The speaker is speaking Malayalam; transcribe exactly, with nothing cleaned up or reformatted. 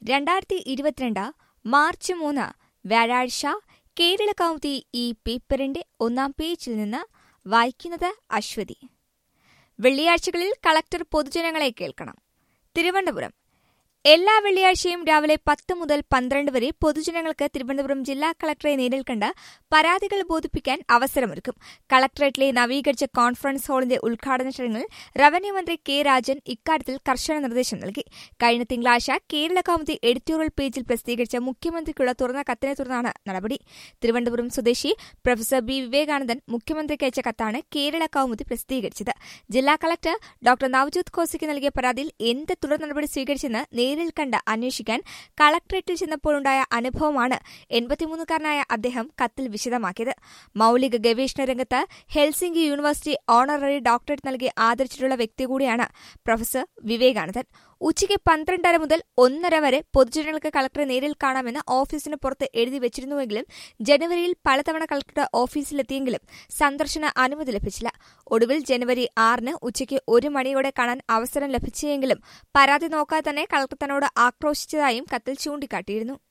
രണ്ടായിരത്തി ഇരുപത്തിരണ്ട് മാർച്ച് മൂന്ന് വ്യാഴാഴ്ച കേരളകൗമുദി ഈ പേപ്പറിന്റെ ഒന്നാം പേജിൽ നിന്ന് വായിക്കുന്നത് അശ്വതി. വെള്ളിയാഴ്ചകളിൽ കളക്ടർ പൊതുജനങ്ങളെ കേൾക്കണം. തിരുവനന്തപുരം എല്ലാ വെള്ളിയാഴ്ചയും രാവിലെ പത്ത് മുതൽ പന്ത്രണ്ട് വരെ പൊതുജനങ്ങൾക്ക് തിരുവനന്തപുരം ജില്ലാ കളക്ടറെ നേരിൽ കണ്ട് പരാതികൾ ബോധിപ്പിക്കാൻ അവസരമൊരുക്കും. കളക്ടറേറ്റിലെ നവീകരിച്ച കോൺഫറൻസ് ഹാളിന്റെ ഉദ്ഘാടന ചടങ്ങിൽ റവന്യൂ മന്ത്രി കെ രാജൻ ഇക്കാര്യത്തിൽ കർശന നിർദ്ദേശം നൽകി. കഴിഞ്ഞ തിങ്കളാഴ്ച കേരളകൗമുദി എഡിറ്റോറിയൽ പേജിൽ പ്രസിദ്ധീകരിച്ച മുഖ്യമന്ത്രിക്കുള്ള തുറന്ന കത്തിനെ തുടർന്നാണ് നടപടി. തിരുവനന്തപുരം സ്വദേശി പ്രൊഫസർ ബി വിവേകാനന്ദൻ മുഖ്യമന്ത്രിക്ക് അയച്ച കത്താണ് കേരളകൗമുദി പ്രസിദ്ധീകരിച്ചത്. ജില്ലാ കളക്ടർ ഡോക്ടർ നവ്ജോത് ഖോസയ്ക്ക് നൽകിയ പരാതിയിൽ എന്ത് തുടർ നടപടി സ്വീകരിച്ചെന്ന് നേരിൽ കണ്ട് അന്വേഷിക്കാൻ കളക്ടറേറ്റിൽ ചെന്നപ്പോഴുണ്ടായ അനുഭവമാണ് എൺപത്തിമൂന്നുകാരനായ അദ്ദേഹം കത്തിൽ വിശദമാക്കിയത്. മൌലിക ഗവേഷണ രംഗത്ത് ഹെൽസിംകി യൂണിവേഴ്സിറ്റി ഓണററി ഡോക്ടറേറ്റ് നൽകി ആദരിച്ചിട്ടുള്ള വ്യക്തി കൂടിയാണ് പ്രൊഫസർ വിവേകാനന്ദൻ. ഉച്ചയ്ക്ക് പന്ത്രണ്ടര മുതൽ ഒന്നര വരെ പൊതുജനങ്ങൾക്ക് കളക്ടറെ നേരിൽ കാണാമെന്ന് ഓഫീസിന് പുറത്ത് എഴുതി വെച്ചിരുന്നുവെങ്കിലും ജനുവരിയിൽ പലതവണ കളക്ടറുടെ ഓഫീസിലെത്തിയെങ്കിലും സന്ദർശന അനുമതി ലഭിച്ചില്ല. ഒടുവിൽ ജനുവരി ആറിന് ഉച്ചയ്ക്ക് ഒരു മണിയോടെ കാണാൻ അവസരം ലഭിച്ചെങ്കിലും പരാതി നോക്കാതെ തന്നെ കളക്ടർ തന്നോട് ആക്രോശിച്ചതായും കത്തിൽ ചൂണ്ടിക്കാട്ടിയിരുന്നു.